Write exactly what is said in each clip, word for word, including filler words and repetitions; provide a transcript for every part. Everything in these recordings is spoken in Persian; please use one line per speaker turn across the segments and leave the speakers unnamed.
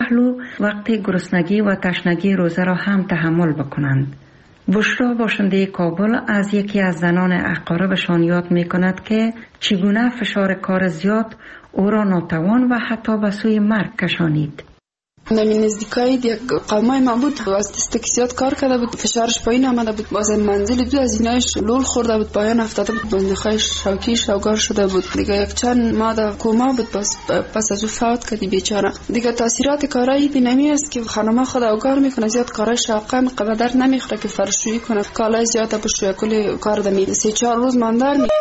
پهلو وقت گرسنگی و تشنگی روزه را هم تحمل بکنند. بشرا باشنده کابل از یکی از زنان اقاربشان یاد می کند که چگونه فشار کار زیاد او را ناتوان و حتی به سوی مرگ کشانید.
من نزدیکای یک قومای ما بود و از دست زیاد کار کرده بود، فشارش پایین آمده بود، باز منزل دو از اینایش لول خورده بود، پایان افتاده بود، بندخای شوکی شوگار شده بود دیگه. یک چند ماه در کوما بود، باز پس از او فوت کردی بیچاره دیگه. تاثیرات کارایی دی نمی است که خانم خود اوگار میکنه، زیاد کارای شاقه قدر نمیخوره که فرشویی کنه، کالای زیاد بشویه، کلی کار دمی سه چهار روز ماندار می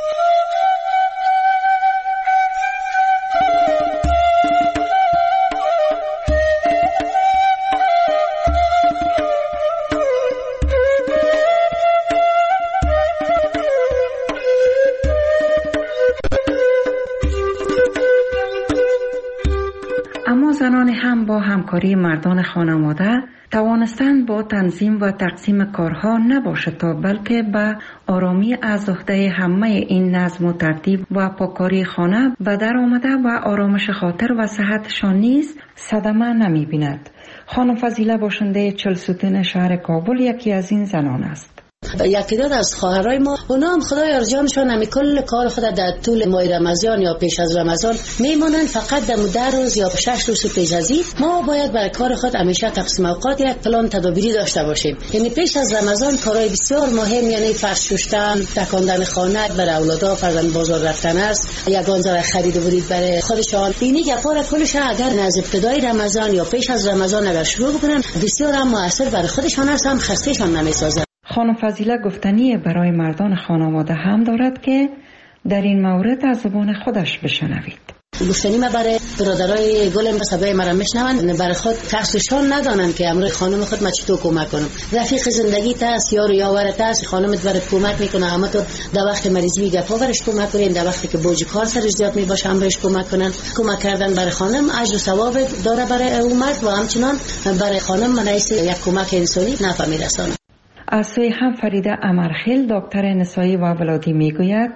زنان هم با همکاری مردان خانواده توانستند با تنظیم و تقسیم کارها نباشد تا بلکه به آرامی از عهده همه این نظم و ترتیب و پاکاری خانه به در آمده و آرامش خاطر و صحتشان نیز صدمه نمی بیند. خانم فضیله باشنده چهلستون شهر کابل یکی از این زنان است.
یکی دو از خواهرای ما اونا هم خدای ارجانشون همی کل کار خود در طول ماه رمضان یا پیش از رمضان میمونن، فقط در ده روز یا شش روز پیش از این ما باید برای کار خود همیشه تقسیم اوقات یک پلان تدابیری داشته باشیم. یعنی پیش از رمضان کارهای بسیار مهم، یعنی فرش پوشیدن، تکاندن خانه برای اولادا، فرزند بازار رفتن است، یگان ذره خرید و برید برای خودشان. اینی گپارا کلش اگر از ابتدای رمضان یا پیش از رمضان اگر شروع بکنن بسیار هم موثر برای خودشان است، هم خستهشان نمیسازه.
خانم فضیله گفتنی برای مردان خانواده هم دارد که در این مورد از زبان خودش بشنوید.
گفتنی ما برای برادرای گلم بسابه مرا میشنون، برای خود ترسشان ندانن که امروز خانم خود ما چطور کمک کنم. رفیق زندگی تاست، یار یاور تاست، خانمت برات کمک میکنه، اما تو در وقت مریضی گپا برش کمک کنین، در وقتی که بوج کار سرش زیاد میباشه هم بهش کمک کنن. کمک کردن برای خانم اجر و ثواب داره برای امت و همچنان برای خانم منیس یک کمک انسانی نفع میرسونه.
از سوی هم فریده امرخیل دکتر نسایی و ولادی میگوید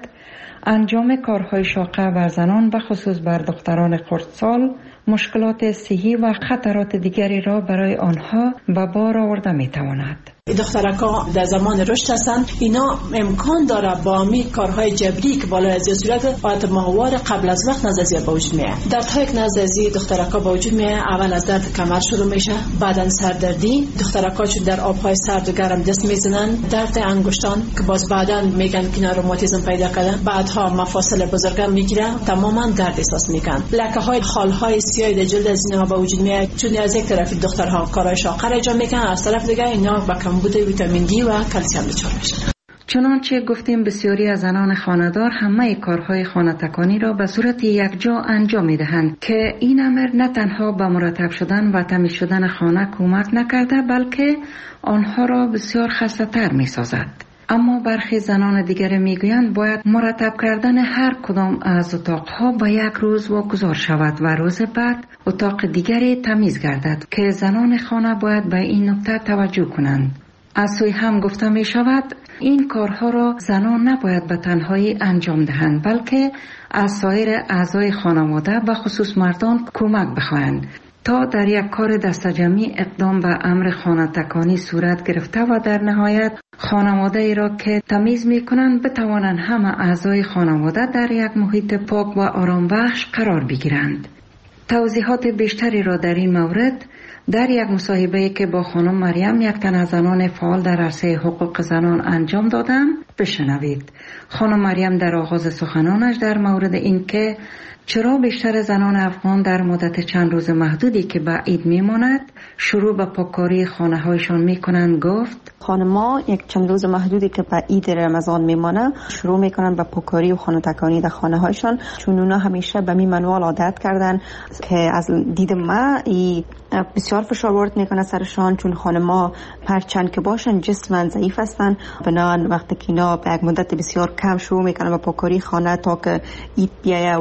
انجام کارهای شاقه بر زنان و خصوص بر دختران خردسال مشکلات صحی و خطرات دیگری را برای آنها به بار آورده میتواند.
دخترکا در زمان رشد هستند، اینا امکان داره با می کارهای جبری که بالا از صورت آت ماهوار قبل از وقت نزدیک به وجود میاد. دردهای که نزدیک دخترکا به وجود میاد، اول از درد کمر شروع میشه، بعدن سردردی، دخترکا چون در آبهای سرد و گرم دست میزنن، درد انگشتان که باز بعدن میگن که روماتیسم پیدا کردن، بعدها مفاصل بزرگم میگیره، تماما درد احساس میکنن. لکه های خالهای سیاه در جلد از اینها به وجود میاد، چون از یک طرف دخترها کارهای شاقه را انجام میکنن، از طرف دیگه اینا با کمبود ویتامین دی و کلسیم دچار میشن.
چنانچه گفتیم بسیاری از زنان خانه‌دار همه کارهای خانه تکانی را به صورت یکجا انجام میدهند که این امر نه تنها به مرتب شدن و تمیز شدن خانه کمک نکرده بلکه آنها را بسیار خسته‌تر میسازد. اما برخی زنان دیگر میگویند باید مرتب کردن هر کدام از اتاقها به یک روز واگذار شود و روز بعد اتاق دیگری تمیز گردد که زنان خانه باید به این نکته توجه کنند. از سوی هم گفته می شود این کارها را زنان نباید به تنهایی انجام دهند بلکه از سایر اعضای خانواده و خصوص مردان کمک بخواهند تا در یک کار دستجمعی اقدام به امر خانه تکانی صورت گرفته و در نهایت خانواده ای را که تمیز می کنند بتوانند همه اعضای خانواده در یک محیط پاک و آرام بخش قرار بگیرند. توضیحات بیشتری را در این مورد در یک مصاحبه‌ای که با خانم مریم یک تن از زنان فعال در عرصه حقوق زنان انجام دادم بشنوید. خانم مریم در آغاز سخنانش در مورد این که چرا بیشتر زنان افغان در مدت چند روز محدودی که به عید میماند شروع به پاککاری خانه هایشان میکنند گفت
خانم‌ها یک چند روز محدودی که به عید رمضان میمانه شروع میکنن به پاککاری و خانه تکانی در خانه هایشان، چون اونا همیشه به می منوال عادت کردن که از دید ما ای بسیار فشار وارد میکنه سرشان، چون خانم‌ها هرچند که باشن جسماً ضعیف هستن، بنان وقتی که اینا به یک مدت بسیار کم شروع میکنن به پاککاری خانه تا که عید بیایه و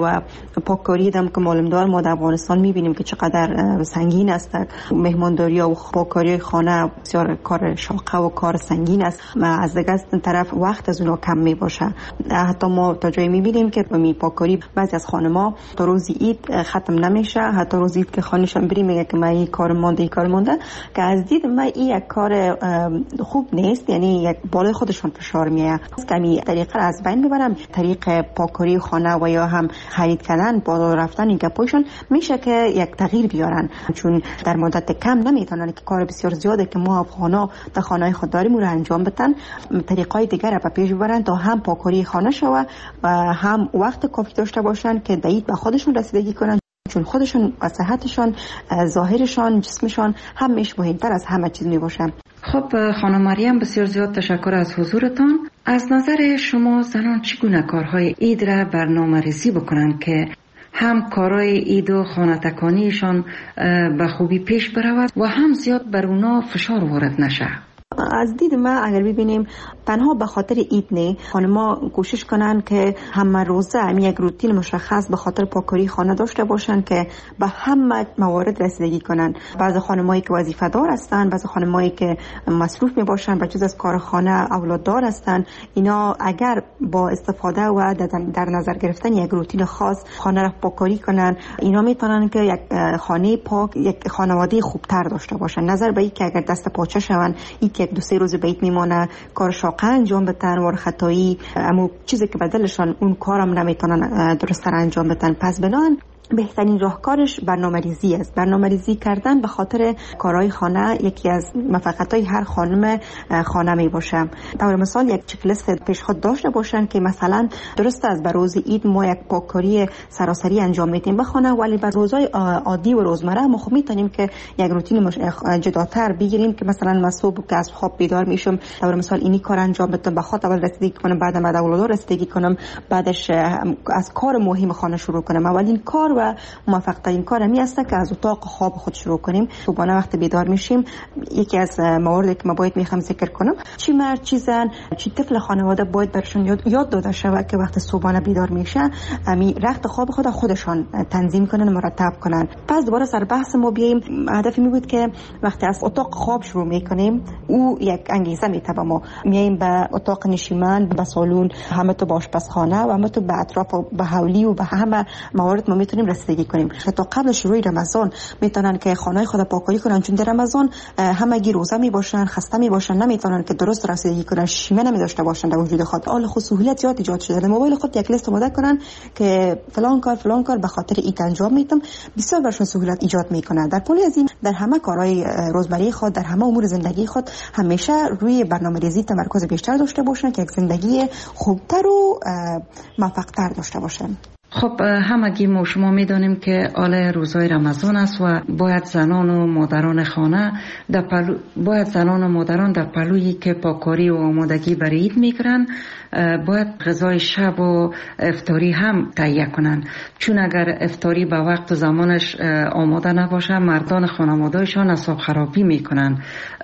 پاککاری دم که معلومدار ما در افغانستان میبینیم که چقدر سنگین است. مهمانداری و پاککاری خانه بسیار کار شاقه و کار سنگین است و از دیگه طرف وقت از اونها کم میباشه. حتی ما تا جایی میبینیم که می پاککاری بعضی از خانم‌ها تا روز عید ختم نمیشه، حتی روز عید که خانه‌شان بری میگه که من این کار مونده این کار مونده، که از دید من این یک کار خوب نیست. یعنی یک بالای خودشون فشار میاد که می طریقه از بین میبرم. طریق پاککاری خانه و یا هم خرید کردن بالا رفتن این گپاشون میشه که یک تغییر بیارن، چون در مدت کم نمیتونن که کار بسیار زیاده که ما افغانا در خانه‌های خود داریم رو انجام بدن، طریقای دیگر را پیش ببرن تا هم پاککاری خانه شوه و هم وقت کافی داشته باشن که دید به خودشون رسیدگی کنن، چون خودشون و صحتشان، ظاهرشان، جسمشان همیشه مهمتر از همه چیز میباشه.
خب خانم مریم، بسیار زیاد تشکر از حضورتان. از نظر شما زنان چگونه کارهای عید را برنامه‌ریزی بکنند که هم کارهای عید و خانه تکانیشان به خوبی پیش برود و هم زیاد بر اونا فشار وارد نشه؟
از دید من اگر ببینیم تنها به خاطر عید نه، خانم‌ها کوشش کنن که همه روزه هم یک روتین مشخص به خاطر پاککاری خانه داشته باشن که به همه موارد رسیدگی کنن. بعضی خانمایی که وظیفه دار هستن، بعضی خانمایی که مصروف می باشن به جز از کار خانه اولاد دار هستن، اینا اگر با استفاده و در نظر گرفتن یک روتین خاص خانه را پاککاری کنن، اینا میتونن که یک خانه پاک، یک خانواده خوبتر داشته باشن. نظر به این که اگر دست پاچه شون، یک دو سه روز بیت میمونه، کار شاقه انجام بدن و خطایی اما چیزی که بدلشان اون کارم نمیتونن درست انجام بدن. پس بنان بهترین راهکارش برنامه‌ریزی است. برنامه‌ریزی کردن به خاطر کارهای خانه یکی از موفقیت‌های هر خانم خانه می باشه. برای مثال یک چک لیست پیش خود داشته باشن که مثلا درست است بر روز عید ما یک پاککاری سراسری انجام میدیم به خانه، ولی بر روزهای عادی و روزمره ما خب میتونیم که یک روتین جداتر بگیریم که مثلا من صبح که از خواب بیدار میشم برای مثال اینی کار انجام بدم، به خاطر اول رسیدگی کنم، بعد بعد اولاد رسیدگی کنم، بعدش از کار مهم خانه شروع کنم. اولین کار و موفق ترین کار می است که از اتاق خواب خود شروع کنیم. صبحانه وقت بیدار میشیم، یکی از مواردی که ما باید میخوام ذکر کنم، چی مرد چی زن چی طفل خانواده باید برشون یاد, یاد داده شود که وقت صبحانه بیدار میشه امی رخت خواب خود خودشان تنظیم کنن و مرتب کنن. پس دوباره سر بحث ما بیایم. هدف می بود که وقتی از اتاق خواب شروع میکنیم او یک انگیزه میته به ما، میایم به اتاق نشیمن، به سالن، همه تو آشپزخانه و همه تو به اطراف و به حولی و به همه موارد ما میتونیم رسیدگی کنیم. حتی قبل شروع رمضان میتونن که خانه خود پاککاری کنن، چون در رمضان همگی روزه می باشن، خسته می باشن، نمیتونن که درست رسیدگی کنن، شیمه نمی داشته باشن در وجود خود. حال خود سهولت زیاد ایجاد شده. در موبایل خود یک لیست آماده کنن که فلان کار فلان کار به خاطر این انجام میدم، بسیار برشون سهولت ایجاد میکنه. در کل از این در همه کارهای روزمره خود، در همه امور زندگی خود همیشه روی برنامه‌ریزی تمرکز بیشتر داشته باشن که یک زندگی خوبتر و موفق‌تر داشته باشن.
خب همگی ما شما میدانیم که آله روزای رمضان است و باید زنان و مادران خانه در پلو باید زنان و مادران در پلویی که پاککاری و آمادگی برای عید میکنن باید غذای شب و افطاری هم تهیه کنن، چون اگر افطاری به وقت و زمانش آماده نباشه مردان خانواده‌شان اعصاب خرابی میکنن.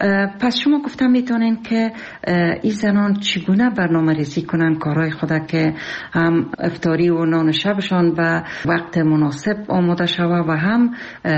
پس شما گفتم میتونین که این زنان چگونه برنامه‌ریزی کنن کارهای خود که هم افطاری و نان شبشان به وقت مناسب آماده شوه و هم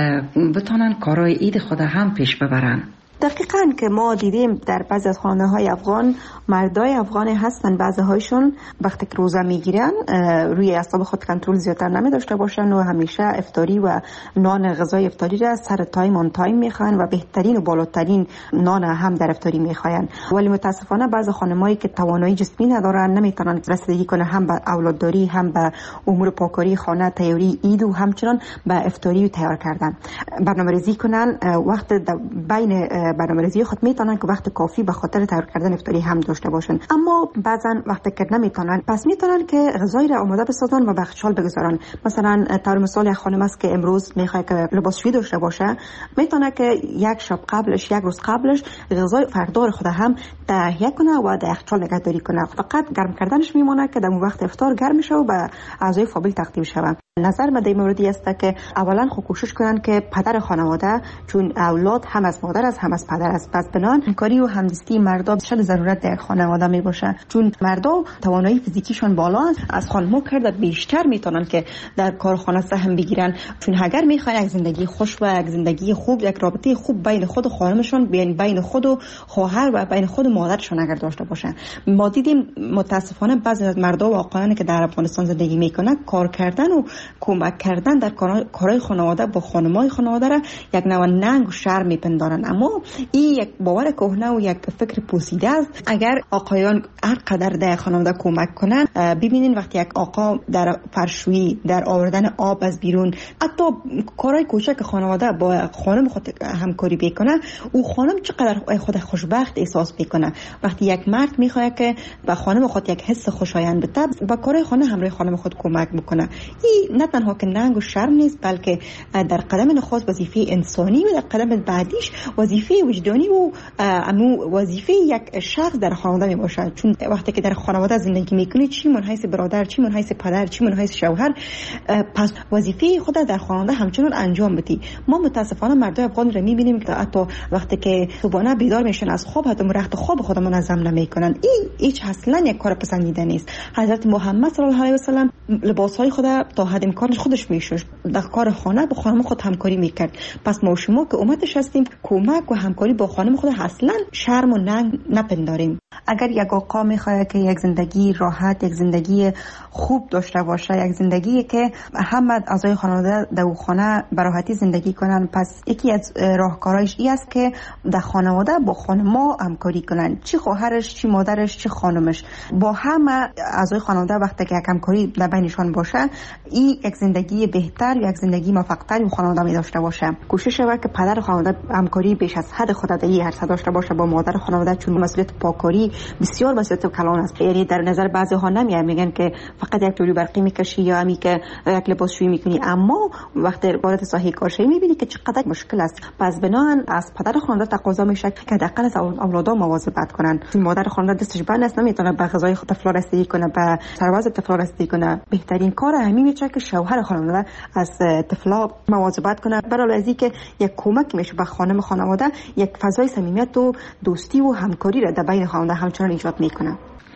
بتونن کارهای عید خود هم پیش ببرن.
دقیقاً که ما دیدیم در بعضی از خانه‌های افغان مردای افغان هستن، بعضی هایشون وقتی که روزه میگیرن روی اعصاب خود کنترل زیادتر نمی داشته باشن و همیشه افطاری و نان غذای افطاری را سر تایم آن تایم میخوان و بهترین و بالاترین نان هم در افطاری میخوان. ولی متاسفانه بعضی خانمایی که توانایی جسمی ندارن نمیتونن رسیدگی کنن هم به اولادداری، هم به امور پاککاری خانه، تیاری عید و همچنان به افطاری تیار کردن. برنامه‌ریزی کنن وقت بین برنامه‌ریزی خود میتونن که وقت کافی به خاطر تیار کردن افطاری هم داشته باشن، اما بعضا وقتی که نمیتونن پس میتونن که غذایی را آماده بسازن و به یخچال بگذارن. مثلا طور مثال یک خانم است که امروز میخواد که لباسشویی داشته باشه، میتونه که یک شب قبلش، یک روز قبلش غذای فردار خود هم تهیه کنه و در یخچال نگهداری کنه. فقط گرم کردنش میمونه که در وقت افطار گرم شه و به اعضای فامیل تقدیم شه. نظر من در موردی است که اولا خود کوشش کنن که پدر خانواده، چون اولاد هم از مادر است هم از پدر است، پس بنان همکاری و همدستی مردا شد ضرورت در خانواده می باشه، چون مردا توانایی فیزیکیشون بالا است، از خانم‌ها کرده بیشتر میتونن که در کارخانه سهم بگیرن، چون اگر میخواین یک زندگی خوش و یک زندگی خوب، یک رابطه خوب بین خود و خانمشون، بین بین خود و خواهر و بین خود و مادرشون اگر داشته باشن. ما دیدیم متاسفانه بعضی از مردا و آقایانی که در افغانستان زندگی میکنن کار کردن و کمک کردن در کارهای خانواده با خانمای خانواده را یک نوع ننگ و شرم میپندارن، اما این یک باور کهنه و یک فکر پوسیده است. اگر آقایان هر قدر در خانواده کمک کنن، ببینین وقتی یک آقا در فرشویی، در آوردن آب از بیرون، حتی کارهای کوچک خانواده با خانم خود همکاری بکنه، او خانم چقدر خود خوشبخت احساس میکنه. وقتی یک مرد میخواد که به خانم خود یک حس خوشایند بده، با کارهای خانه همراه خانم خود کمک میکنه. این نه تنها که ننگ و شرم نیست، بلکه در قدم نخست وظیفه انسانی و در قدم بعدیش وظیفه وجدانی و امو وظیفه یک شخص در خانواده می باشه. چون وقتی که در خانواده زندگی میکنی، چی من حیث برادر، چی من حیث پدر، چی من حیث شوهر، پس وظیفه خود در خانواده همچنان انجام بدی. ما متاسفانه مردای افغان رو میبینیم که حتی وقتی که صبحانه بیدار میشن از خواب، حتی رخت خواب خود منظم نمیکنن. این هیچ اصلا یک کار پسندیده نیست. حضرت محمد صلی الله علیه و سلم لباسهای خود تا حد امکانش خودش میشوش، در کار خانه با خانم خود همکاری میکرد. پس ما شما که امتش هستیم، کمک و همکاری با خانم خود اصلا شرم و ننگ نپنداریم. اگر یک آقا میخواد که یک زندگی راحت، یک زندگی خوب داشته باشه، یک زندگی که همه اعضای خانواده در خانه به راحتی زندگی کنن، پس یکی از راهکارهایش این است که در خانواده با خانم‌ها همکاری کنن، چی خواهرش، چی مادرش، چی خانمش، با همه اعضای خانواده وقتی که یک همکاری در بینشان باشه، این یک زندگی بهتر، یک زندگی موفق‌تر و خانواده می داشته باشه. کوشش شود که پدر خانواده همکاری بیش از حد خود در این عرصه داشته باشه با مادر خانواده، چون مسئولیت پاکاری بسیار مسئولیت کلان است. یعنی در نظر بعضی ها نمیاد، میگن که فقط یک تولی برقی میکشی یا همی که یک لباسشویی میکنی، اما وقتی وارد ساحه کارشویی میبینی که چقدر مشکل است. پس بنابراین از پدر خانواده تقاضا میشه که حداقل از اولادها مواظبت کنن. چون مادر خانواده دستش بند است، نمیتونه به غذای طفل رسیدگی کنه، به سرباز طفل رسیدگی کنه. بهترین کار همین میشه که شوهر خانواده از طفلا مواظبت کنه، برای از اینکه یک کمک میشه به خانم خانواده، یک فضای صمیمیت و دوستی و همکاری را در بین خانواده همچنان ایجاد میکنه.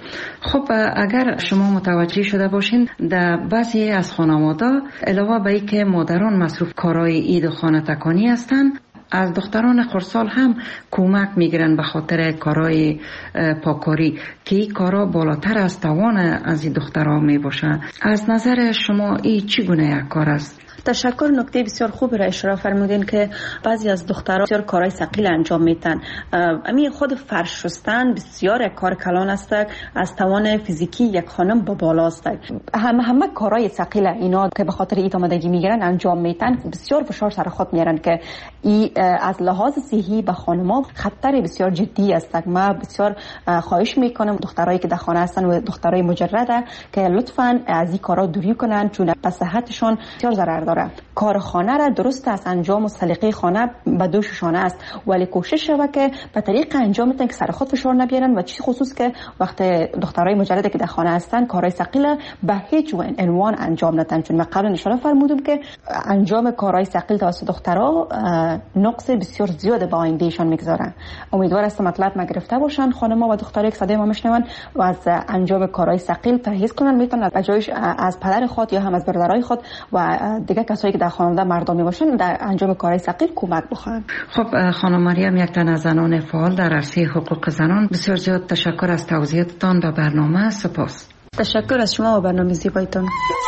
خب اگر شما متوجه شده باشین، در بعضی از خانواده علاوه بر اینکه مادران مصروف کارهای عید و خانه تکانی هستند، از دختران خردسال هم کمک میگیرن به خاطر کارهای پاکاری که این کارا بالاتر از توان از این دخترها می باشه. از نظر شما این چگونه یک کار است؟
تشکر. نکته بسیار خوب را اشاره فرمودین که بعضی از دخترها بسیار کارهای ثقیل انجام میدن. همین خود فرش شستن بسیار یک کار کلان است، از توان فیزیکی یک خانم با بالا است. همه همه کارهای ثقیل اینا که به خاطر ایت آمادگی میگیرن انجام میدن، بسیار فشار سر خود میارن که ای از لحاظ صحی به خانم‌ها خطر بسیار جدی است. ما بسیار خواهش میکنم دخترایی که در خانه هستن و دخترای مجرده که لطفاً از این کارا دوری کنن، چون به صحتشون بسیار ضرر داره. کار خانه را درست از انجام و سلیقه خانه به دوششان است، ولی کوشش شود که به طریق انجام میتن که سر خود فشار نبیارن، و چی خصوص که وقتی دخترای مجرده که در خانه هستن کارهای ثقیل به هیچ عنوان انجام ندن. چون من قبلا اشاره فرمودم که انجام کارهای ثقیل توسط دخترها نقص بسیار زیاد به آیندهشان میگذارن. امیدوار هستم مطلب ما گرفته باشن خانم‌ها و دخترایی که صدای ما میشنون و از انجام کارهای ثقیل پرهیز کنن. میتونن از جایش از پدر خود یا هم از برادرای خود و دیگه کسایی که در خانواده مردمی باشن در انجام کارهای ثقیل کمک بخواهند.
خب خانم مریم، یک تن از زنان فعال در عرصه حقوق زنان، بسیار زیاد تشکر از توضیحاتتان به برنامه. سپاس.
تشکر از شما و برنامه زیبایتان.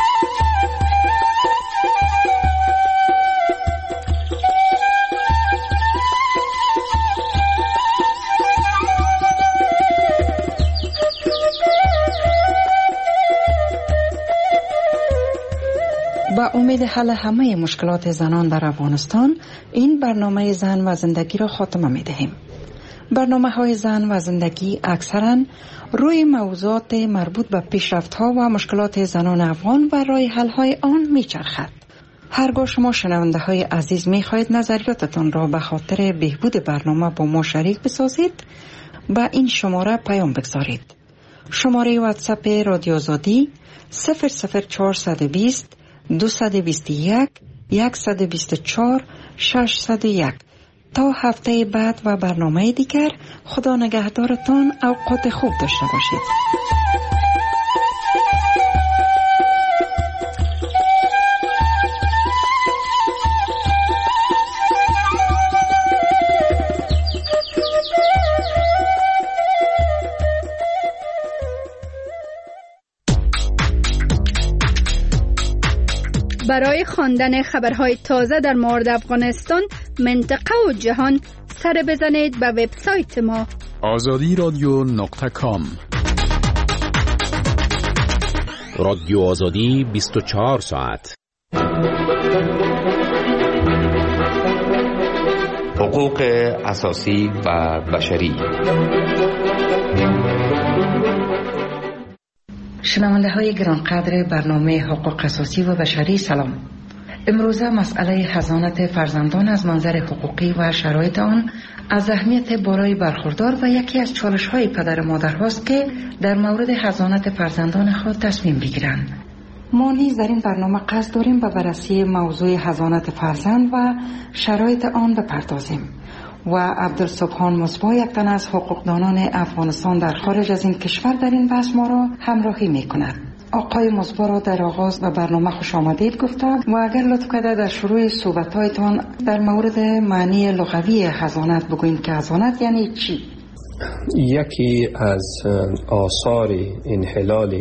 با امید حل همه مشکلات زنان در افغانستان، این برنامه زن و زندگی را خاتمه می دهیم. برنامه های زن و زندگی اکثرا روی موضوعات مربوط به پیشرفت ها و مشکلات زنان افغان و راه حل های آن می چرخد. هرگاه شما شنونده های عزیز می خواهید نظریاتتان را به خاطر بهبود برنامه با ما شریک بسازید، با این شماره پیام بگذارید. شماره واتساپ رادیو آزادی صفر صفر چهارصد و بیست دویست و بیست و یک صد و بیست و چهار ششصد و یک. تا هفته بعد و برنامه دیگر، خدا نگهدارتان، اوقات خوب داشته باشید.
برای خواندن خبرهای تازه در مورد افغانستان، منطقه و جهان، سر بزنید به وبسایت ما
آزادی رادیو نقطه کام.
رادیو آزادی بیست و چهار ساعت.
حقوق اساسی و بشری.
شنونده های گرانقدر برنامه حقوق اساسی و بشری، سلام. امروزه مسئله حضانت فرزندان از منظر حقوقی و شرایط آن از اهمیت بالای برخوردار و یکی از چالش های پدر و مادر هاست که در مورد حضانت فرزندان خود تصمیم بگیرند. ما نیز در این برنامه قصد داریم به بررسی موضوع حضانت فرزند و شرایط آن بپردازیم و عبدالسبحان مصباح، یک تن از حقوقدانان افغانستان در خارج از این کشور، در این بحث ما را همراهی می کند. آقای مصباح را در آغاز به برنامه خوش آمدید گفتم و اگر لطف کرده در شروع صحبت‌هایتان در مورد معنی لغوی حضانت بگویید که حضانت یعنی چی؟
یکی از آثار انحلال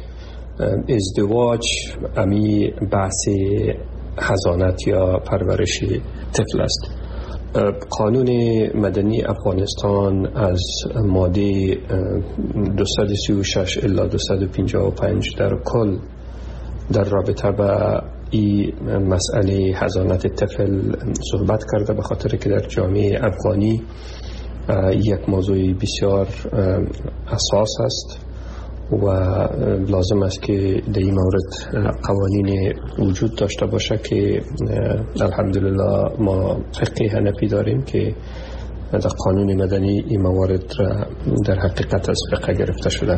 ازدواج امی بحث حضانت یا پرورش طفل است. قانون مدنی افغانستان از ماده دویست و سی و شش الی دویست و پنجاه و پنج در کل در رابطه با این مسئله حضانت طفل صحبت کرده، به خاطر که در جامعه افغانی یک موضوع بسیار اساس است و لازم است که در این مورد قوانین وجود داشته باشه که الحمدلله ما فقه حنفی داریم که در قانون مدنی این موارد را در حقیقت از فقه گرفته شده.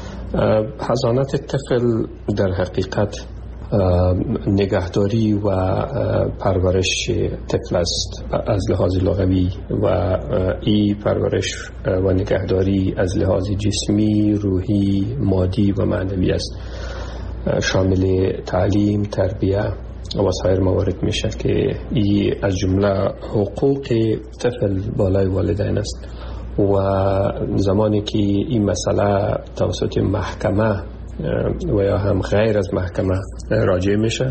حضانت طفل در حقیقت نگهداری و پرورش طفل است از لحاظ لغوی و این پرورش و نگهداری از لحاظ جسمی، روحی، مادی و معنوی است، شامل تعلیم، تربیه و سایر موارد میشه که این از جمله حقوق طفل بالای والدین است و زمانی که این مسئله توسط محکمه و یا هم غیر از محکمه راجع میشه،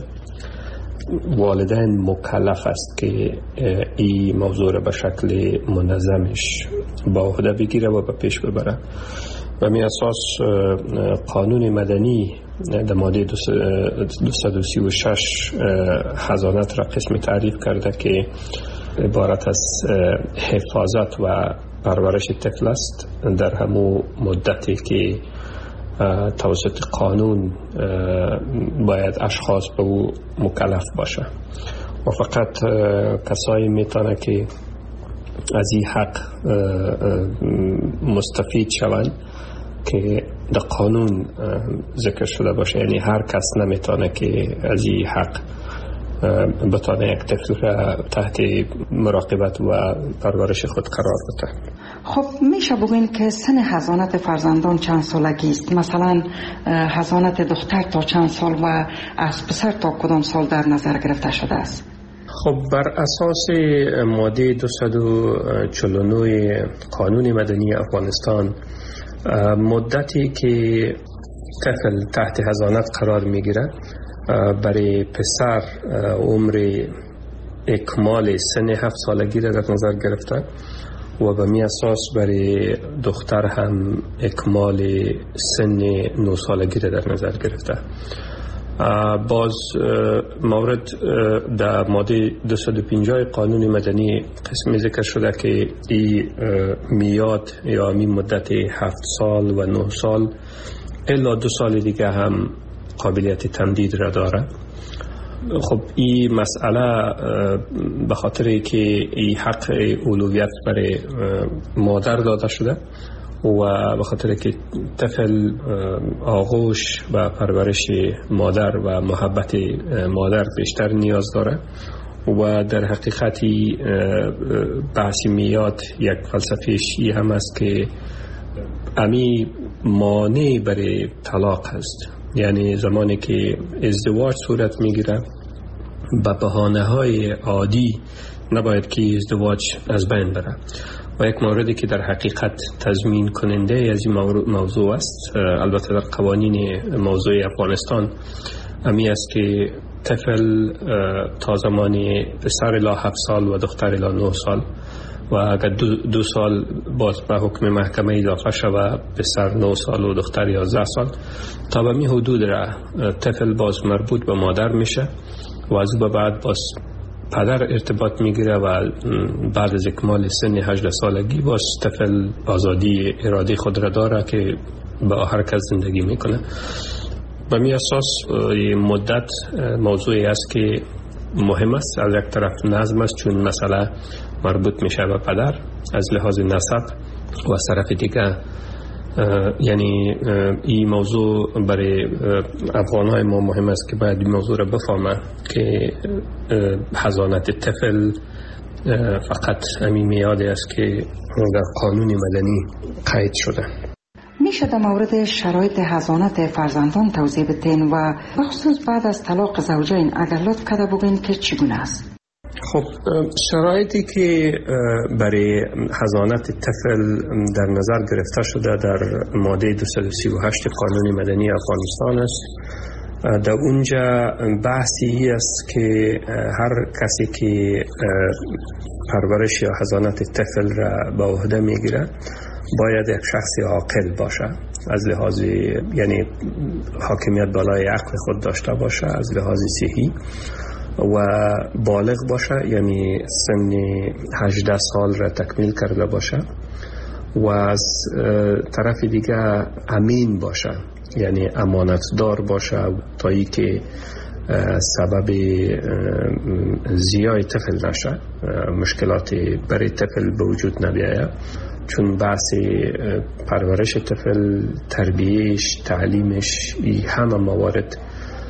والدین مکلف است که این موضوع را به شکل منظمش با عهده بگیره و به پیش ببره. و می اساس قانون مدنی در ماده دویست و سی و شش حضانت را قسم تعریف کرده که عبارت از حفاظت و پرورش طفل است در همون مدتی که توسط قانون باید اشخاص به او مکلف باشه و فقط کسایی میتونه که از این حق مستفید شوند که در قانون ذکر شده باشه. یعنی هر کس نمیتونه که از این حق بتونه یک طفل را تحت مراقبت و پرورش خود قرار بده.
خب میشه بگوین که سن حضانت فرزندان چند سالگی است؟ مثلا حضانت دختر تا چند سال و از پسر تا کدام سال در نظر گرفته شده است؟
خب بر اساس ماده دویست و چهل و نه قانون مدنی افغانستان، مدتی که طفل تحت حضانت قرار میگیره برای پسر عمر اکمال سن هفت سالگی را در نظر گرفته و به می اساس برای دختر هم اکمال سن نه سالگی را در نظر گرفته. باز مورد در ماده دویست و پنجاه قانون مدنی قسمی ذکر شده که این میاد یا می مدت هفت سال و نه سال الا دو سال دیگه هم قابلیت تمدید را داره. خب این مسئله به خاطر که این حق اولویت برای مادر داده شده و به خاطر که طفل آغوش و پرورش مادر و محبت مادر بیشتر نیاز داره و در حقیقتی بحثی میاد یک فلسفه شیعی هم است که امی مانع برای طلاق هست. یعنی زمانی که ازدواج صورت میگیره به بهانه های عادی نباید که ازدواج از بین بره و یک موردی که در حقیقت تضمین کننده از این موضوع است، البته در قوانین موضوع افغانستان امی است که طفل تا زمانی پسر الی هفت سال و دختر الی نه سال و اگر دو, دو سال باز به حکم محکمه اضافه شود پسر نه سال و دختر یازده سال، تا به می حدود را طفل باز مربوط به مادر میشه و از او به بعد باز پدر ارتباط میگیره و بعد از اکمال سن هجده سالگی باز طفل آزادی اراده خود را داره که به هر کس زندگی میکنه. به می اساس مدت موضوعی است که مهم است. از یک طرف نظم است چون مسئله مربوط میشه به پدر از لحاظ نسب و از طرف دیگه یعنی این موضوع برای افغانهای ما مهم است که باید این موضوع را بفهمه که حضانت طفل فقط همین میاده است که در قانون مدنی قید شده.
میشه در مورد شرایط حضانت فرزندان توضیح بدین و بخصوص بعد از طلاق زوجین اگر لطف کرده بگین که چگونه است؟
خب شرایطی که برای حضانت طفل در نظر گرفته شده در ماده دویست و سی و هشت قانون مدنی افغانستان است. در اونجا بحثی است که هر کسی که پرورش یا حضانت طفل را به عهده میگیره باید یک شخص عاقل باشه، از لحاظ یعنی حاکمیت بالای عقل خود داشته باشه، از لحاظ صحی و بالغ باشه، یعنی سن هجده سال را تکمیل کرده باشه و از طرف دیگه امین باشه، یعنی امانتدار باشه تا ای که سبب زیای طفل نشه، مشکلات برای طفل به وجود نبیاید، چون بحث پرورش طفل، تربیهش، تعلیمش، این همه موارد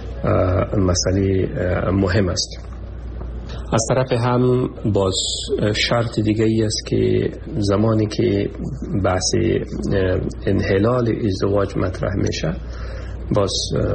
مسئله مهم است. از طرف هم باز شرط دیگه ای است که زمانی که بحث انحلال ازدواج مطرح میشه باز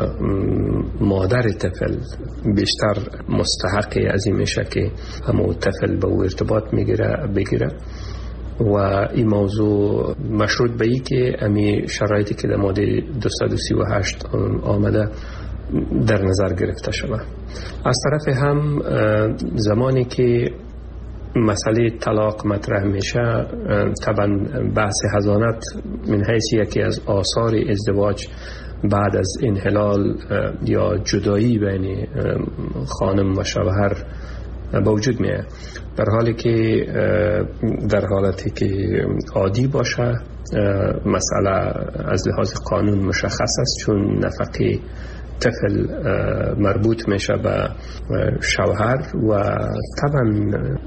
مادر طفل بیشتر مستحق از این میشه که همون طفل به او ارتباط میگیره بگیره و این موضوع مشروط به ای که امی شرایطی که در ماده دویست و سی و هشت آمده در نظر گرفته شده. از طرف هم زمانی که مسئله طلاق مطرح میشه طبعا بحث حضانت من حیث یکی از آثار ازدواج بعد از انحلال یا جدایی بین خانم و شوهر به وجود میاد، در حالی که در حالتی که عادی باشه مسئله از لحاظ قانون مشخص است، چون نفقه طفل مربوط میشه به شوهر و طبعا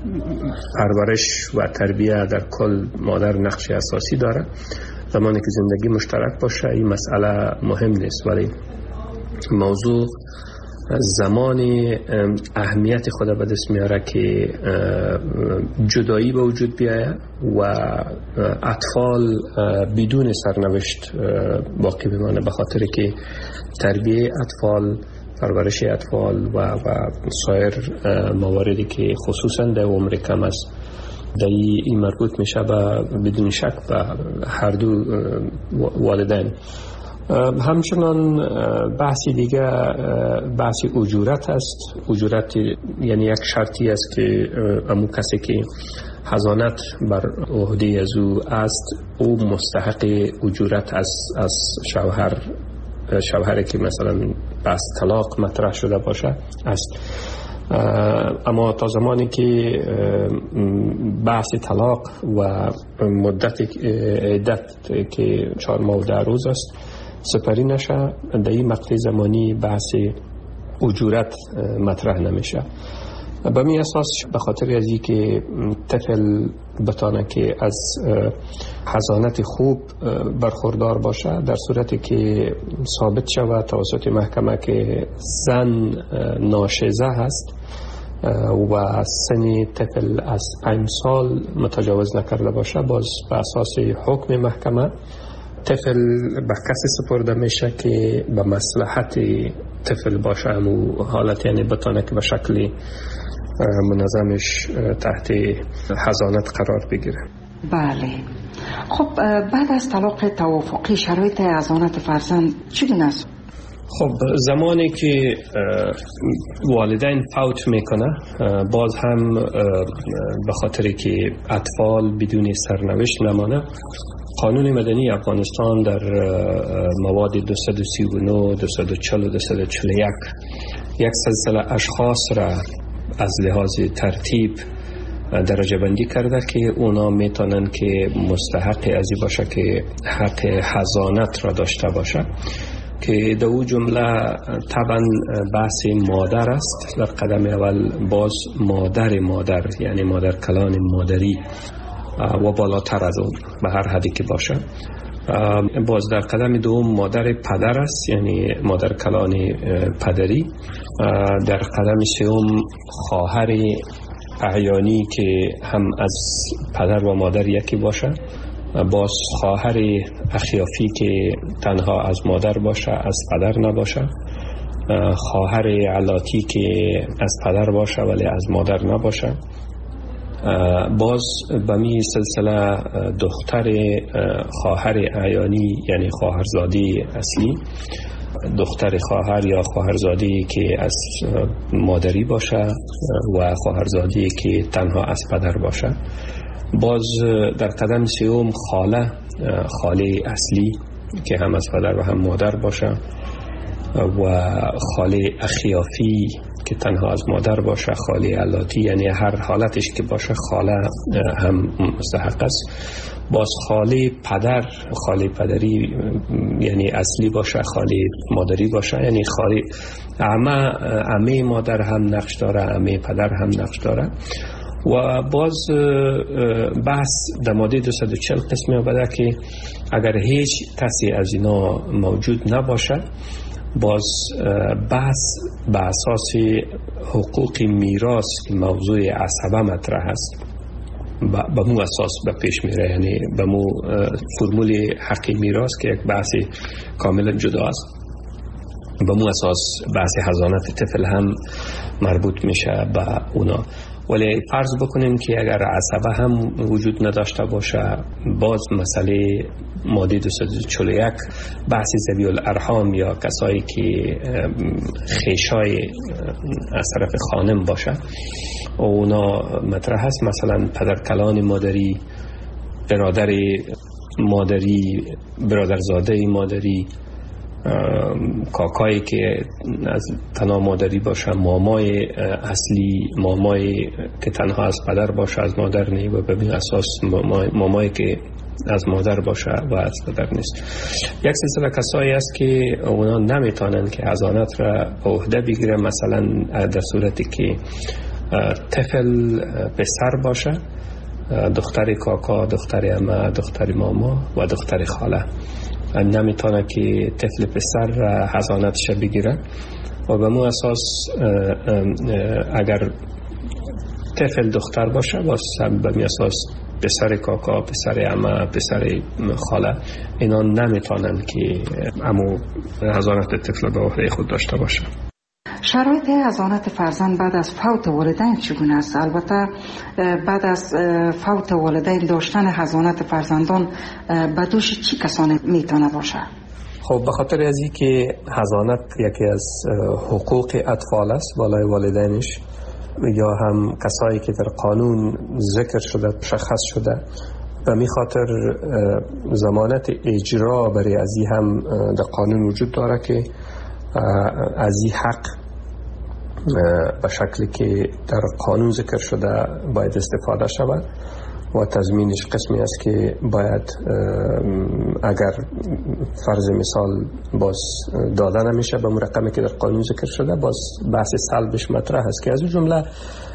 پرورش و تربیه در کل مادر نقش اساسی داره. زمانی که زندگی مشترک باشه این مسئله مهم نیست، ولی موضوع زمان اهمیت خود به دست میاره که جدایی به وجود بیاید و اطفال بدون سرنوشت باقی بمانه، به خاطر که تربیه اطفال، پرورش اطفال و, و سایر مواردی که خصوصا در عمر کم است در این مربوط میشه به بدون شک به هر دو والدین. همچنان بحثی دیگه بحث اجورت است. اجورت یعنی یک شرطی است که امو کسی که حضانت بر عهده از او است او مستحق اجورت از از شوهر شوهری که مثلا بحث طلاق مطرح شده باشه است. اما تا زمانی که بحث طلاق و مدت عدت که چهار ماه و ده روز است سپری نشه، در این مقطع زمانی بحث اجورت مطرح نمیشه. به می اساس به خاطر از اینکه طفل بتانه که از حضانت خوب برخوردار باشه، در صورتی که ثابت شود توسط محکمه که زن ناشزه هست و سن طفل از پنج سال متجاوز نکرده باشه، باز به اساس حکم محکمه طفل به کسی سپرده میشه که به مصلحت طفل باشه، همون حالت یعنی بتانه که به شکل منظمش تحت حضانت قرار بگیره.
بله. خب بعد از طلاق توافقی شرایط حضانت فرزند چگونه است؟
خب زمانی که والدین فوت میکنه، باز هم به خاطر که اطفال بدون سرنوشت نمانه، قانون مدنی افغانستان در مواد دویست و سی و نه، دویست و چهل و دویست و چهل و یک یک سلسله اشخاص را از لحاظ ترتیب درجه بندی کرده که اونا میتونن که مستحق ازی باشه که حق حضانت را داشته باشه، که در اون جمله طبعا بحث مادر است. در قدم اول باز مادر مادر یعنی مادر کلان مادری و بالاتر از اون به هر حدی که باشه. باز در قدم دوم مادر پدر است یعنی مادر کلان پدری. در قدم سوم خواهر اعیانی که هم از پدر و مادر یکی باشه، باز خواهر اخیافی که تنها از مادر باشه از پدر نباشه، خواهر علاتی که از پدر باشه ولی از مادر نباشه، باز به می سلسله دختر خواهر اعیانی یعنی خواهرزادی اصلی، دختر خواهر یا خواهرزادی که از مادری باشه و خواهرزادی که تنها از پدر باشه. باز در قدم سوم خاله، خاله اصلی که هم از پدر و هم مادر باشه، و خاله اخیافی که تنها از مادر باشه، خاله علاتی یعنی هر حالتش که باشه خاله هم مستحق است. باز خاله پدر، خاله پدری یعنی اصلی باشه، خاله مادری باشه یعنی خاله عمه، عمه مادر هم نقش داره، عمه پدر هم نقش داره. و باز بحث در ماده دویست و چهل قسمی آمده که اگر هیچ کسی از اینا موجود نباشه، باز بحث به اساس حقوق میراث که موضوع عصبه مطرح است به مو اساس به پیش میره، یعنی به مو فرمول حق میراث که یک بحث کاملا جدا است، به مو اساس بحث حضانت طفل هم مربوط میشه به اونا. ولی فرض بکنیم که اگر عصبه هم وجود نداشته باشه، باز مسئله ماده دویست و چهل و یک بحث ذوی الارحام یا کسایی که خیشای از طرف خانم باشه اونا مطرح هست، مثلا پدر کلان مادری، برادر مادری، برادرزاده مادری، کاکایی که از تنها مادری باشه، مامای اصلی، مامای که تنها از پدر باشه از مادر نی و به اساس مامای, مامای که از مادر باشه و از پدر نیست. یک سلسله کسایی است که اونا نمیتونن که حضانت را به عهده بگیرن، مثلا در صورتی که طفل پسر باشه، دختر کاکا، دختر عمه، دختر ماما و دختر خاله نمیتونه که طفل پسر حضانتش بگیره. و به مو اساس اگر طفل دختر باشه، باز به می اساس پسر کاکا، پسر عمه، پسر خاله اینا نمیتونن که امو حضانت طفل به عهده خود داشته باشه.
شرایط حضانت فرزند بعد از فوت والدین چگونه است؟ البته بعد از فوت والدین داشتن حضانت فرزندان به دوش چی کسانی میتونه باشه؟
خب به خاطر از این که حضانت یکی از حقوق اطفال است بالای والدینش، یا هم کسایی که در قانون ذکر شده شخص شده، و می خاطر ضمانت اجرا برای از این هم در قانون وجود داره که از این حق به شکلی که در قانون ذکر شده باید استفاده شود و تضمینش قسمی است که باید اگر فرض مثال باز داده نمیشه به رقمی که در قانون ذکر شده، باز بحث سلبش مطرح است که از اون جمله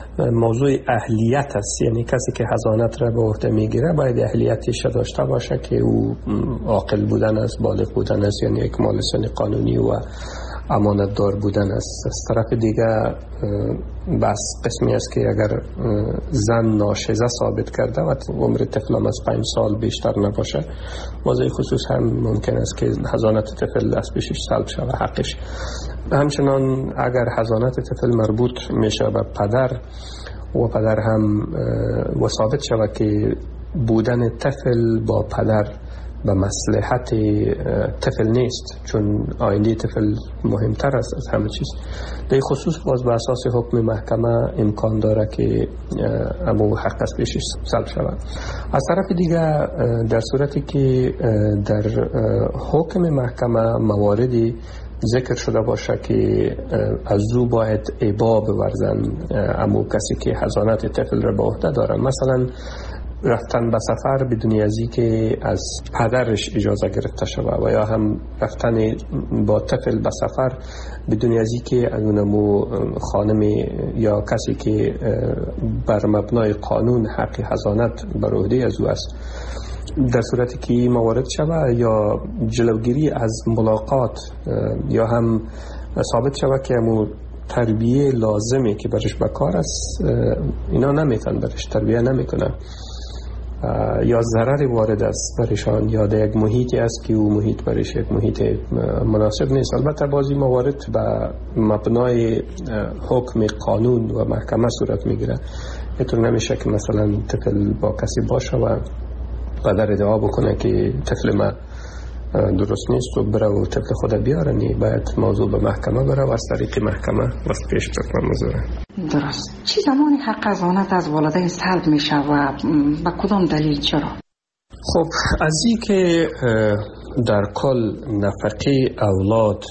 موضوع اهلیت است. یعنی کسی که حضانت را به عهده میگیره باید اهلیتش داشته باشه که او عاقل بودن است، بالغ بودن است، یعنی یک مالسن قانونی و امانت دار بودن است. از طرف دیگه بس قسمی است که اگر زن ناشزه ثابت کرده و عمر طفل از پنج سال بیشتر نباشه، موضوع خصوص هم ممکن است که حضانت طفل از پیشش سلب شود حقش. همچنان اگر حضانت طفل مربوط میشه به پدر و پدر هم و ثابت شود که بودن طفل با پدر به مصلحت طفل نیست، چون آینده طفل مهمتر است از همه چیز، در خصوص باز به اساس حکم محکمه امکان داره که امو حق از پیشش سلب شود. از طرف دیگه در صورتی که در حکم محکمه مواردی ذکر شده باشه که از او باید ابا بورزن امو کسی که حضانت طفل را به عهده داره، مثلا رفتن به سفر بدون ازی که از پدرش اجازه گرفته شود، و یا هم رفتن با طفل به سفر بدون ازی که از اونمو خانم یا کسی که بر مبنای قانون حق حضانت بر عهده از او است، در صورتی که موارد شود، یا جلوگیری از ملاقات، یا هم ثابت شود که امو تربیه لازمه که برش بکار است اینا نمیتن برش تربیه نمیکنن، یا ضرر وارد است برشان، یا در یک محیطی است که او محیط برش یک محیط مناسب نیست. البته بعضی موارد به مبنای حکم قانون و محکمه صورت میگیره. اینطور نمیشه که مثلا طفل با کسی باشه و پدر ادعا بکنه که طفل ما درست نیست و بره و طفل خود بیاره. نی باید موضوع به محکمه بره و از طریق محکمه وقت پیش بکنه موضوع.
درست. چی زمانی حق حضانت از والدین سلب میشه و با کدام دلیل چرا؟
خب از این که در کل نفقه اولاد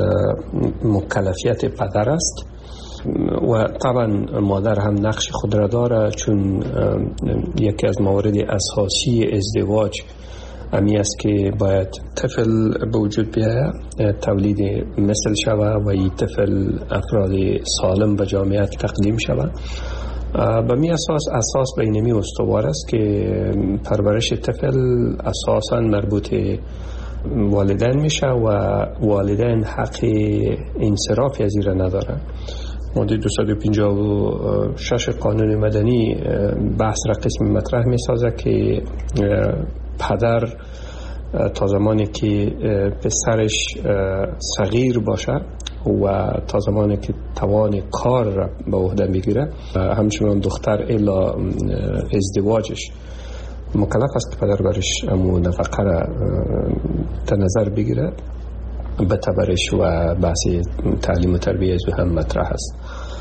مکلفیت پدر است و طبعا مادر هم نقش خود را داره، چون یکی از موارد اساسی ازدواج امی است که باید طفل به وجود بیاید، تولید مثل شود و این طفل افراد سالم به جامعه تقدیم شود. به می اساس اساس بینمی استوار است که پرورش طفل اساساً مربوط والدین میشه و والدین حق انصرافی از این را ندارن. ماده دویست و پنجاه و شش قانون مدنی بحث را قسم مطرح می سازه که پدر تا زمانی که پسرش صغیر باشه و تا زمانی که توان کار را به عهده میگیره، همچنان دختر الا ازدواجش مکلف است که پدر برش امو نفقه را در نظر بگیره. به تبرش و بحث تعلیم و تربیه از هم مطرح است.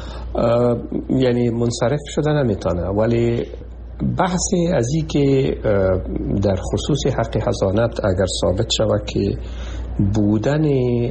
یعنی منصرف شده نمیتونه، ولی بحث از این که در خصوص حق حضانت اگر ثابت شود که بودن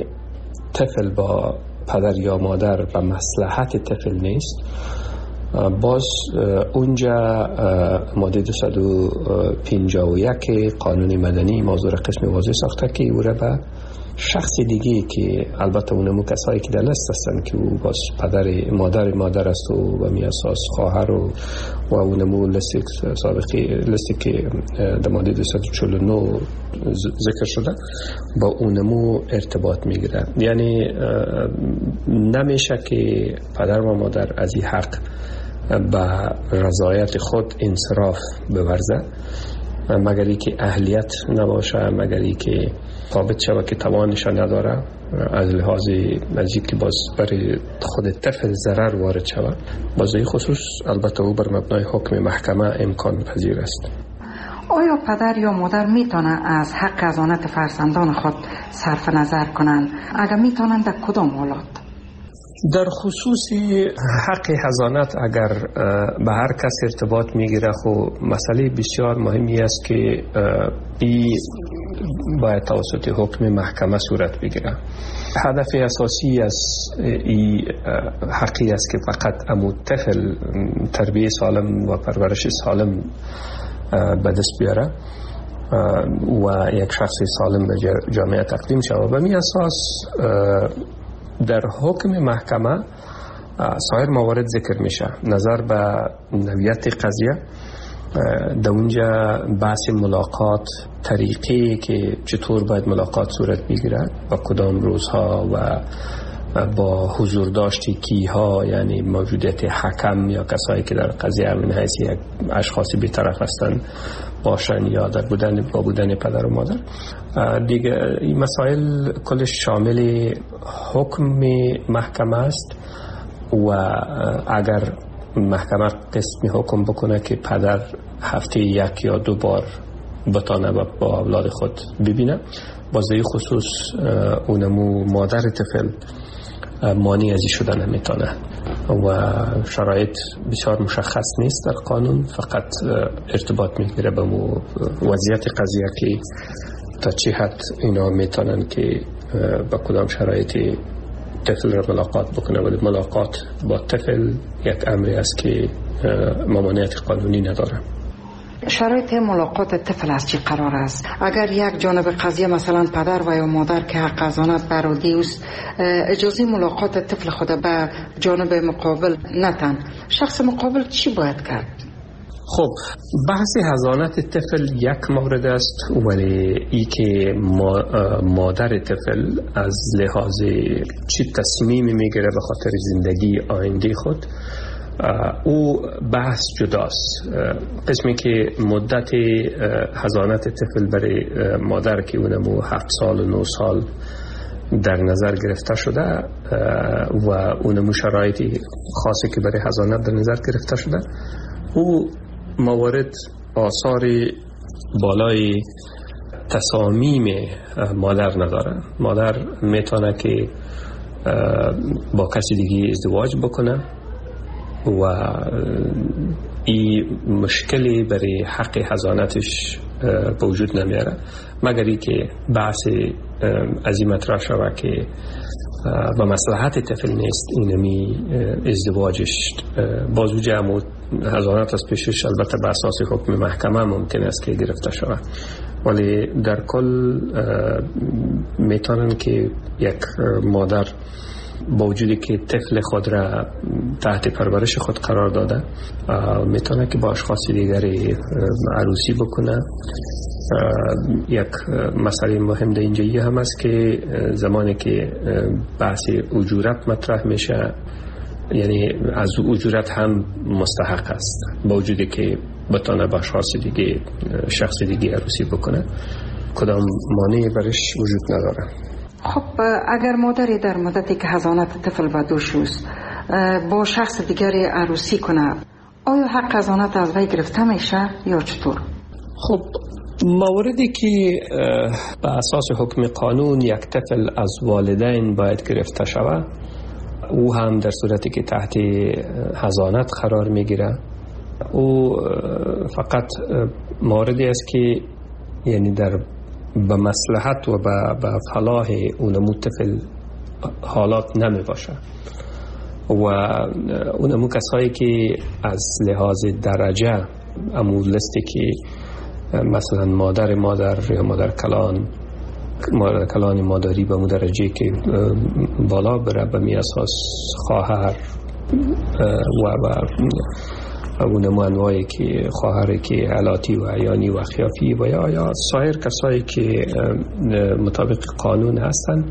طفل با پدر یا مادر به مصلحت طفل نیست، باز اونجا ماده دویست و پنجاه و یک قانون مدنی موضوع قسم واضح ساخته که او را به شخص دیگه که البته اونمو کسایی که در لست هستن که او باز پدر مادر مادر است و به می اساس خواهر و و اونمو لست سابقی لستی که در ماده دویست و چهل و نه ذکر شده با اونمو ارتباط میگیره. یعنی نمیشه که پدر و مادر از این حق به رضایت خود انصراف بورزه مگر ای که اهلیت نباشه، مگر ای که ثابت شود که توانش نداره، از لحاظ از که باز برای خود طفل ضرر وارد شود. باز این خصوص البته او بر مبنای حکم محکمه امکان پذیر است.
آیا پدر یا مادر میتونن از حق حضانت فرزندان خود صرف نظر کنند؟ اگر میتونن در کدام حالات؟
در خصوص حق حضانت اگر به هر کس ارتباط میگیره، خب مسئله بسیار مهمی است که این باید توسط حکم محکمه صورت بگیره. هدف اساسی از این حقی است که فقط امو طفل تربیه سالم و پرورش سالم به دست بیاره و یک شخص سالم به جامعه تقدیم شود. و می اساس در حکم محکمه سایر موارد ذکر میشه. نظر به نوعیت قضیه، در اونجا بحث ملاقات، طریقی که چطور باید ملاقات صورت بگیرد و کدام روزها و با حضور داشتی کیها، یعنی موجودیت حکم یا کسایی که در قضیه من حیث یک اشخاصی بی‌طرف هستند باشن یا در بودن با بودن پدر و مادر. دیگه این مسائل کلش شامل حکم محکمه است و اگر محکمه قسم حکم بکنه که پدر هفته یک یا دو بار بتانه با اولاد خود ببینه، بازده خصوص اونمو مادر طفل مانع ازی شدن نمیتونه و شرایط بسیار مشخص نیست در قانون، فقط ارتباط میگیره به مو وضعیت قضیه که تا چه حد اینا میتونن که با کدام شرایطی طفل را ملاقات بکنه. ولی ملاقات با طفل یک امری است که ممانعت قانونی نداره.
شرایط ملاقات طفل از چی قرار است؟ اگر یک جانب قضیه مثلا پدر و یا مادر که حق ازانت برادی است اجازه ملاقات طفل خود به جانب مقابل نتن، شخص مقابل چی باید کرد؟
خب بحث حضانت طفل یک مورد است، ولی ای که مادر طفل از لحاظ چی تصمیمی میگیره به خاطر زندگی آینده خود، او بحث جداست. قسمی که مدت حضانت طفل برای مادر که اونمو هفت سال و نه سال در نظر گرفته شده و اونمو شرایطی خاصی که برای حضانت در نظر گرفته شده، او موارد آثار بالای تصامیم مادر نداره. مادر میتونه که با کسی دیگه ازدواج بکنه و این مشکلی برای حق حضانتش به وجود نمیاره، مگر ای که بحث از این مطرح شود که و مصلحت طفل نیست اینمی ازدواجش بازو جمع حضانت از پیشش البته به اساس حکم محکمه ممکن است که گرفته شود، ولی در کل میتونن که یک مادر با وجودی که طفل خود را تحت پرورش خود قرار داده میتونه که با اشخاص دیگری عروسی بکنه. یک مسئله مهم در اینجایی هم است که زمانی که بحث اجورت مطرح میشه، یعنی از اجورت هم مستحق است با وجودی که بتونه با اشخاص دیگه شخص دیگه عروسی بکنه، کدام مانعی برش وجود نداره.
خب اگر مادری در مدتی که حضانت طفل به دوش است با شخص دیگری عروسی کنه، آیا حق حضانت از وی گرفته میشه یا چطور؟
خب موردی که به اساس حکم قانون یک طفل از والدین باید گرفته شود، او هم در صورتی که تحت حضانت قرار میگیره، او فقط موردی است که یعنی در به مصلحت و به فلاح اونمو طفل حالات نمی باشه و اونمو کسایی که از لحاظ درجه امو لستی که مثلا مادر مادر یا مادر کلان مادر کلان مادری به مو درجه که بالا بره به می اساس خواهر و و اونمو انواعی که خواهر که علاتی و عیانی و خیافی و یا یا سایر کسایی که مطابق قانون هستن،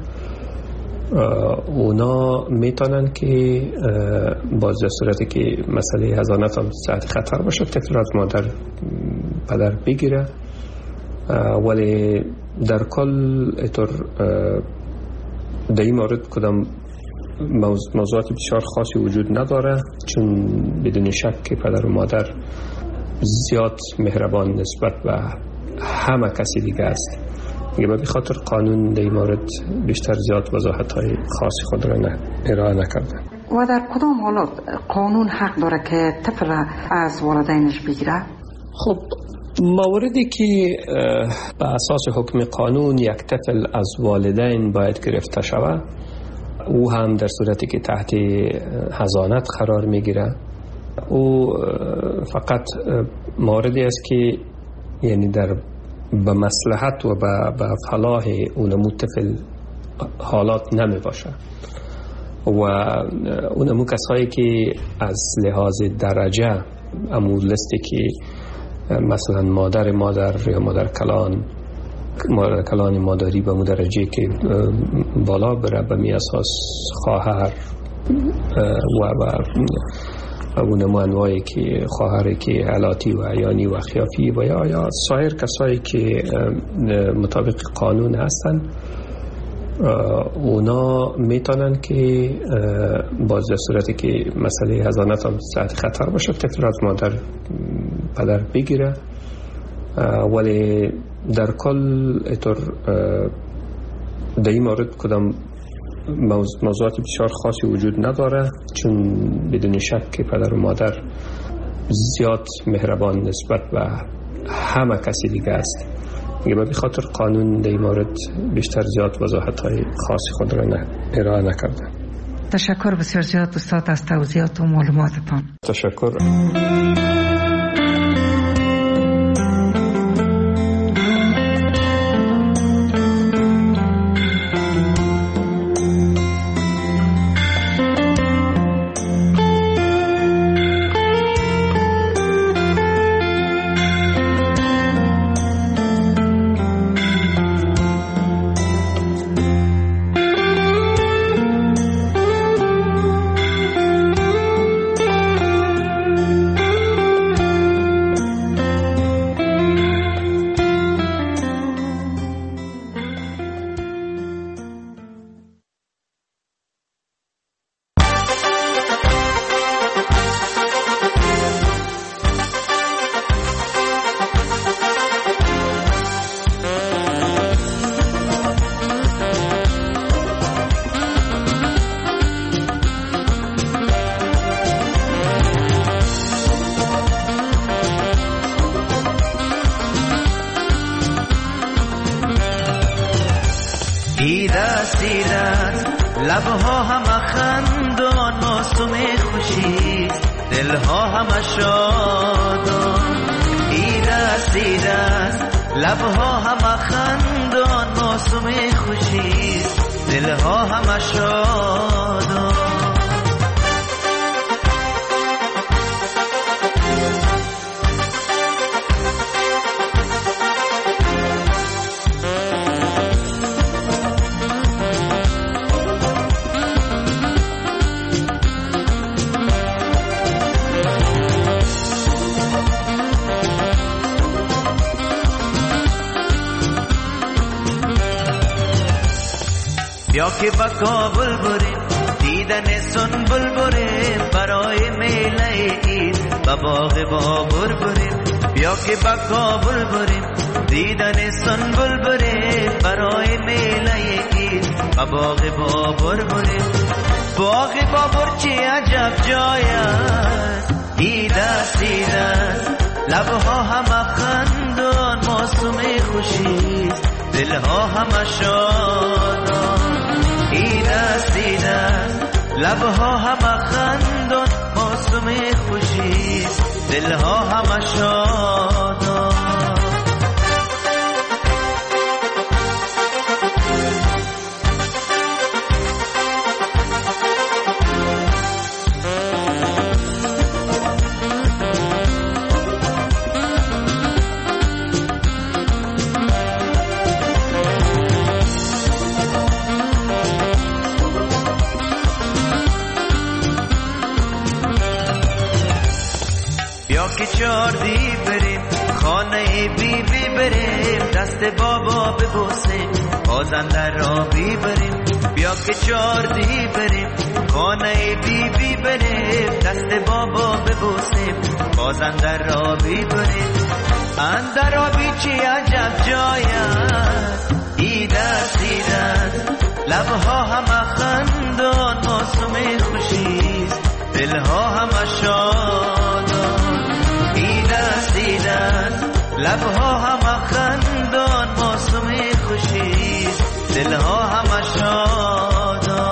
اونا میتونن که باز در صورتی که مسئله حضانت هم ساعت خطر باشه طفل از مادر پدر بگیره، ولی در کل اطور در این مورد کدام موضوعات بسیار خاصی وجود نداره، چون بدون شک که پدر و مادر زیاد مهربان نسبت به همه کسی دیگه است. دیگه به خاطر قانون در این مورد بیشتر زیاد وضاحت های خاصی خود را نه ارائه نکرده.
و در کدام حالات قانون حق داره که طفل از والدینش بگیره؟
خب موردی که به اساس حکم قانون یک طفل از والدین باید گرفته شود، او هم در صورتی که تحت حضانت قرار میگیره، او فقط موردی است که یعنی در به مصلحت و به فلاح اونمو طفل حالات نمی باشه و اون امو کسایی که از لحاظ درجه امو لستی که مثلا مادر مادر یا مادر کلان مادر کلان مادری به درجه که بالا بره به می اساس خواهر و و اون انواعی که خواهری که علاتی و عیانی و خیافی و یا یا سایر کسایی که مطابق قانون هستن، اونا میتونن که باز در صورتی که مسئله حضانت هم تحت خطر باشه طفل از مادر پدر بگیره، ولی در کل اطور در این مورد کدام موضوعات بسیار خاصی وجود نداره، چون بدون شک که پدر و مادر زیاد مهربان نسبت به همه کسی دیگه است. دیگه به خاطر قانون در این مورد بیشتر زیاد وضاحت های خاصی خود را ارائه نکرده.
تشکر بسیار زیاد استاد از توضیحات و معلوماتتان.
تشکر.
لبها همه خندان معصوم خوشیست، دلها همه شادان. ایرست ایرست لبها همه خندان معصوم خوشیست، دلها همه شادان. بیا که با کابل بریم دیدن سنبل بریم، برای میله اید با باغ بابر بریم. بیا که با کابل بریم دیدن سنبل بریم، برای میله اید با باغ بابر بریم. باغ بابر چه عجب جای است، ایدست ایدست لبها همه خندان معصوم خوشیست، دلها همه شادان. ایدست ایدست لبها همه خندان معصوم خوشیست، دلها همه شادان. که چاردی بریم خانه بی بی بریم، دست بابا ببوسیم بازم در را بی بریم. بیا که چاردی بریم خانه بی بی بریم، دست بابا ببوسیم بازم در را بی بریم. اندر آبی چی عجب جای است، ایدست ایدست لبها همه خندان معصوم خوشیست، دلها همه شادان. ایدست ایدست لبها همه خندان معصوم خوشیست، دلها همه شادان.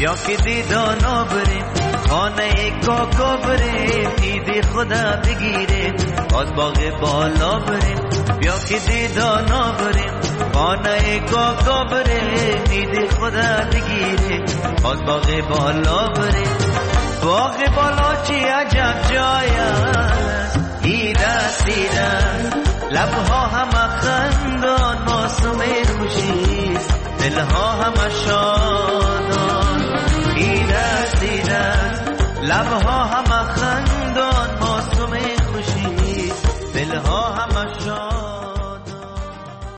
بیا که دیدانا بریم خانه کاکا بریم عید خدا بگیریم باز باغ بالا بریم بیا که دیدانا بریم خانه کاکا بریم عید خدا بگیریم باز باغ بالا بریم باغ بالا چی عجب جای است عید است عید است لبها همه خندان موسم خوشیست دلها همه شادان عید است عید است لبها